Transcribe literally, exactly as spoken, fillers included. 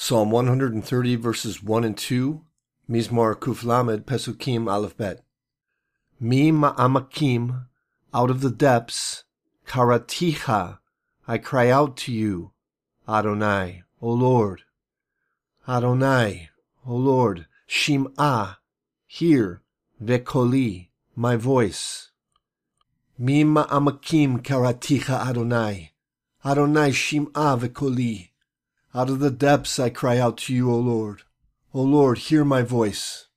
Psalm one hundred thirty, verses one and two, Mizmor Kuf Lamed, Pesukim Aleph Bet. Mi ma'amakim, out of the depths, karaticha, I cry out to you, Adonai, O Lord. Adonai, O Lord, Shim'ah, hear, Vekoli, my voice. Mi ma'amakim karaticha Adonai, Adonai Shim'ah Vekoli. Out of the depths I cry out to you, O Lord. O Lord, hear my voice.